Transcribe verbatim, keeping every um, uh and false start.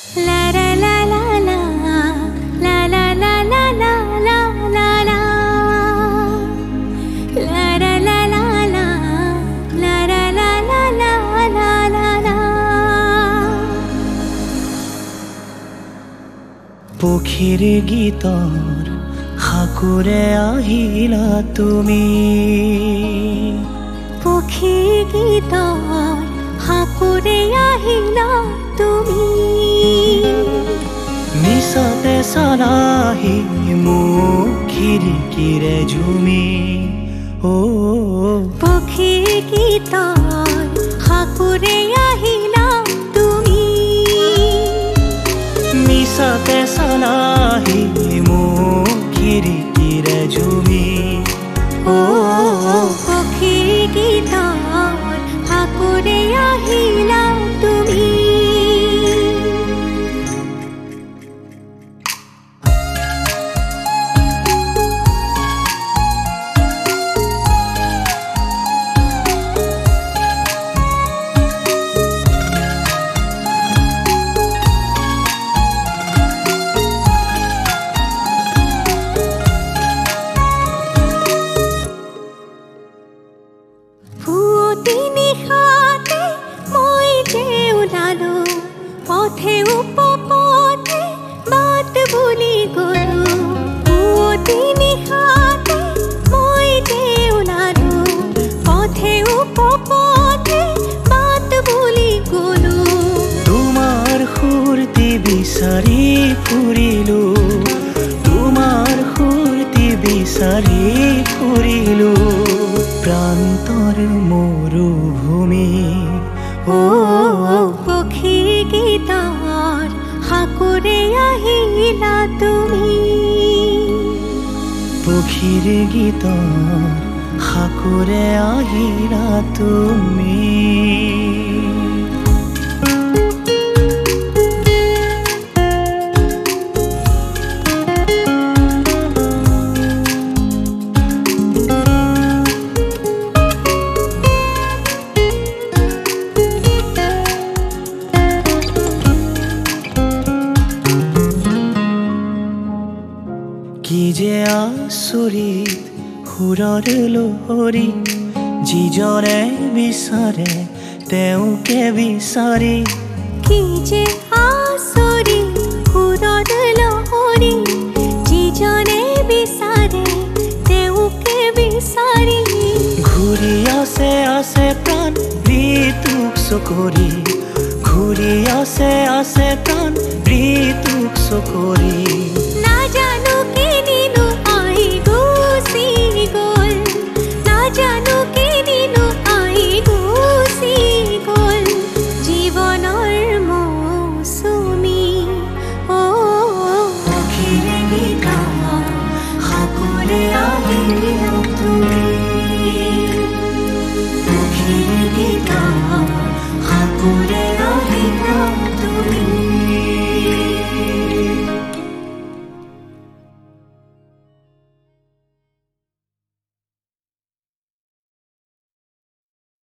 পক্ষীৰ গীতৰ হাকুৰে আহিলা তুমি পক্ষীৰ গীতৰ হাকুৰে আহিলা তুমি নিশাতে চালাহি মোক খিৰিকীৰে ঝুমি ও পক্ষীৰ গীতৰ হাকুৰে আহিলা তুমি নিশাতে চালাহি মোক খিৰিকীৰে ঝুমি ও পক্ষীৰ গীতৰ হাকুৰে আহিলা তুমি নিশাতে মই যে ওলালো পথে উপপথে বাট বুলি গলো পুৱতি নিশাতে মই যে ওলালো পথে উপপথে বাট বুলি গলো তোমাৰ সুৰতি বিচাৰি ফুৰিলো তোমাৰ সুৰতি বিচাৰি ফুৰিলো প্ৰান্তৰ মৰুভূমি ও পক্ষীৰ গীতৰ হাকুৰে আহিলা তুমি পক্ষীৰ গীতৰ হাকুৰে আহিলা তুমি কি যে আচৰিত সুৰৰ লহৰী যিজনে বিচাৰে তেওঁকে বিচাৰি কি যে আচৰিত সুৰৰ লহৰী যিজনে বিচাৰে তেওঁকে বিচাৰি ঘূৰি আছে আছে প্ৰাণ ঋতুক চকৰি ঘূৰি আছে আছে প্ৰাণ ঋতুক চকৰি নাজানো কেনিনো আহি গুচি গ'ল নাজানো কেনিনো আহি গুচি গ'ল জীৱনৰ মৌচুমী ও পক্ষীৰ গীতৰ হাকুৰে আহিলা